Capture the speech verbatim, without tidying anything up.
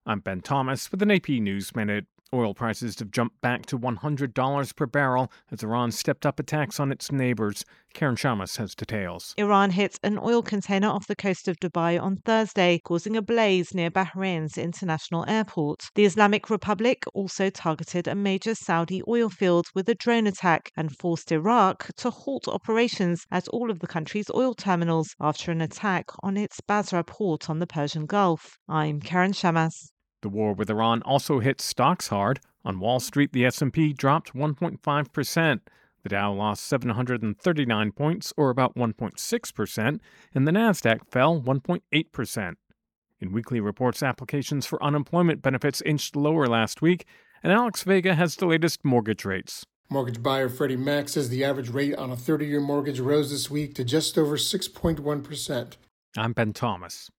I'm Ben Thomas with an A P News Minute. Oil prices have jumped back to one hundred dollars per barrel as Iran stepped up attacks on its neighbors. Karen Shamas has details. Iran hit an oil container off the coast of Dubai on Thursday, causing a blaze near Bahrain's international airport. The Islamic Republic also targeted a major Saudi oil field with a drone attack and forced Iraq to halt operations at all of the country's oil terminals after an attack on its Basra port on the Persian Gulf. I'm Karen Shamas. The war with Iran also hit stocks hard. On Wall Street, the S and P dropped one point five percent. The Dow lost seven hundred thirty-nine points, or about one point six percent, and the Nasdaq fell one point eight percent. In weekly reports, applications for unemployment benefits inched lower last week, and Alex Vega has the latest mortgage rates. Mortgage buyer Freddie Mac says the average rate on a thirty-year mortgage rose this week to just over six point one percent. I'm Ben Thomas.